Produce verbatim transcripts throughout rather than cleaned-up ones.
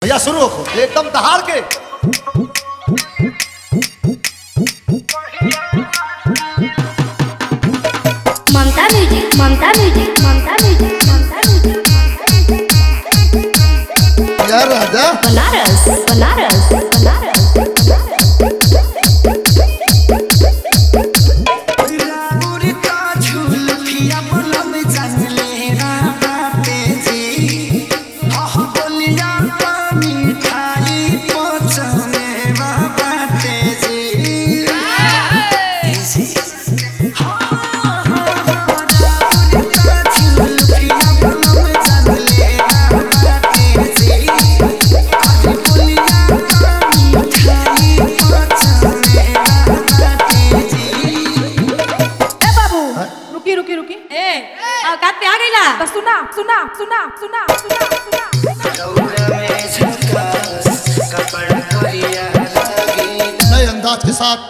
भैया शुरू हो एकदम दहाड़ के। Mamta music Mamta music Mamta music Mamta music यार राजा बनारस बनारस बनारस रुकी रुकी ए औकात पे आ गईला तो सुना सुना सुना सुना सुना नए अंदाज के साथ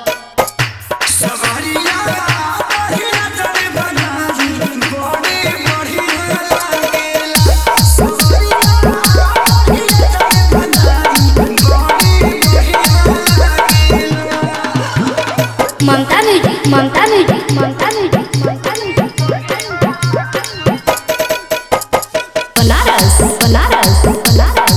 Mamta music Mamta music Mamta music Mamta music Banaras Banaras Banaras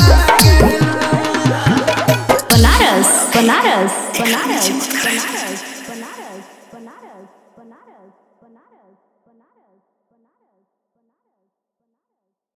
Banaras Banaras Banaras Banaras